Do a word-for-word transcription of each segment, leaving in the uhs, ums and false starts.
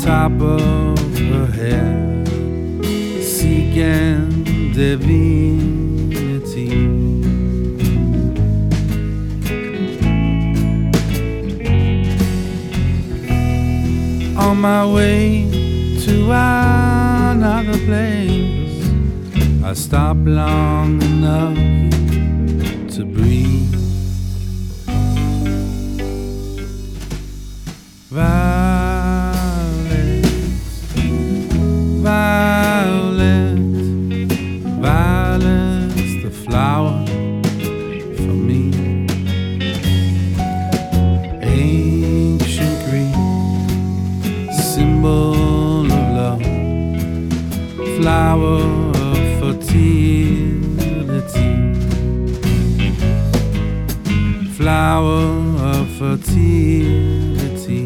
top of her head, seeking divinity. On my way to another place, I stop long enough to breathe. Violets, violet, violet's the flower for me. Ancient Greek, symbol of love, flower of fertility, flower of fertility,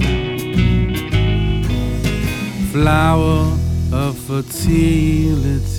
flower of fertility.